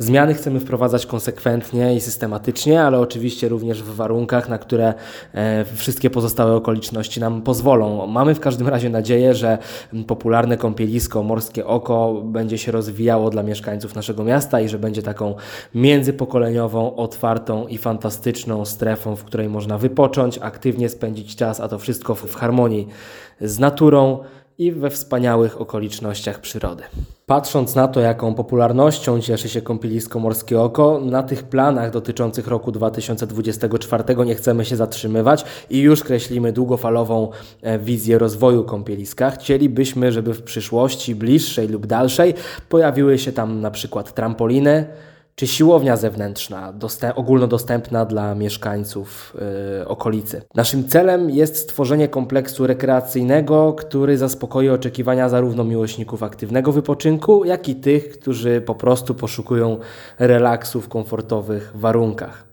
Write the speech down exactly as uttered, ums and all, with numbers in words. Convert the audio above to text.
Zmiany chcemy wprowadzać konsekwentnie i systematycznie, ale oczywiście również w warunkach, na które e, wszystkie pozostałe okoliczności nam pozwolą. Mamy w każdym razie nadzieję, że popularne kąpielisko Morskie Oko będzie się rozwijało dla mieszkańców naszego miasta i że będzie taką międzypokoleniową, otwartą i fantastyczną strefą, w której można wypocząć, aktywnie spędzić czas, a to wszystko w, w harmonii z naturą i we wspaniałych okolicznościach przyrody. Patrząc na to, jaką popularnością cieszy się kąpielisko Morskie Oko, na tych planach dotyczących roku dwa tysiące dwudziestego czwartego nie chcemy się zatrzymywać i już kreślimy długofalową wizję rozwoju kąpieliska. Chcielibyśmy, żeby w przyszłości bliższej lub dalszej pojawiły się tam na przykład trampoliny, czy siłownia zewnętrzna, dostęp, ogólnodostępna dla mieszkańców yy, okolicy. Naszym celem jest stworzenie kompleksu rekreacyjnego, który zaspokoi oczekiwania zarówno miłośników aktywnego wypoczynku, jak i tych, którzy po prostu poszukują relaksu w komfortowych warunkach.